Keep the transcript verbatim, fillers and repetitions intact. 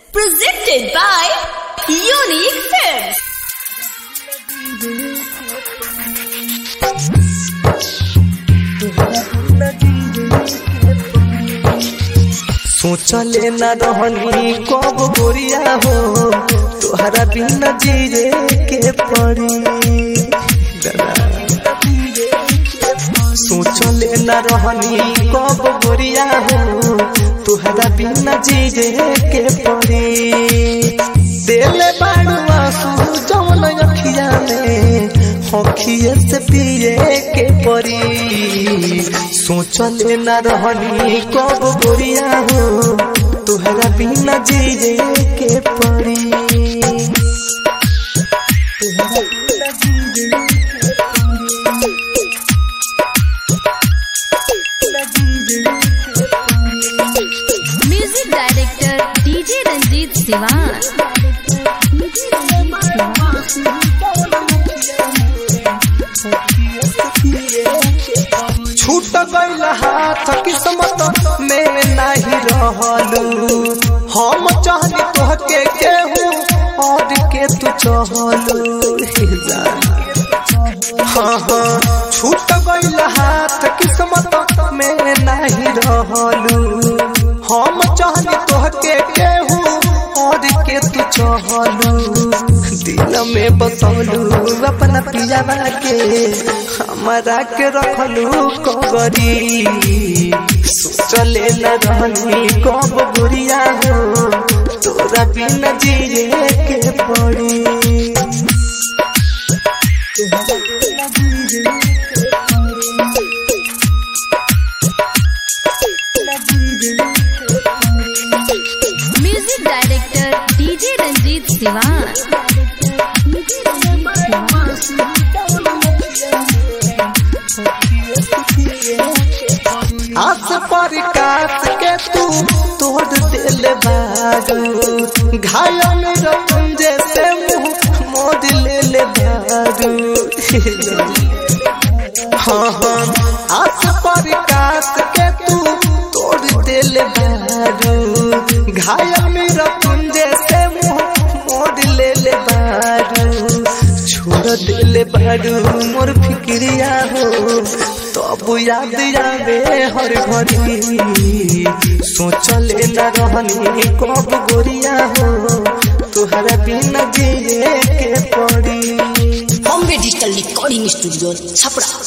Presented by Unique Films. सोचले न रहनी कब गोरिया हो तोहरा बिना जीरे के पड़ी। सोचले न रहनी कब गोरिया हो तोहरा बिना जीरे के पड़ी। दिल बाड़ू आंसू जौन अखिया में हखिए से पिए के पड़ी। सोचले न रहनी कब गोरिया हो तोहरा बिना जीरे के पड़ी। Music Director D J Ranjit Siwan. छूट गइल हाथ किस्मत में नहीं रहलू। हम चाहनी तोहके केहू और के तू चहलू। हाँ हाँ छूट गइल हाथ किस्मत में नहीं रहलू। हम चाहनी तोहके केहू और के तू चहलू। दिल में बसौलू अपना पियावा के हमारा के रखलू कबरी। सोचले न रहनी कब गोरिया हो तोरा बिना जीरे के पड़ी। Music Director D J Ranjit Siwan. आस पर काट के तू तोड़ दिल बारू। घायल मेरा तुम जैसे मुँह मोड़ ले ले बारू। हाँ हाँ आस पर काट के तू तोड़ दिल बारू। घायल मेरा तुम जैसे मुँह मोड़ ले ले बारू। छोड़ दिल बारू मोर फिक्रिया हो तब याद आवे हर घड़ी। सोचले न रहनी कब गोरिया हो तोहरा बिना जीरे के पड़ी। Bombay digital recording studio Chhapra.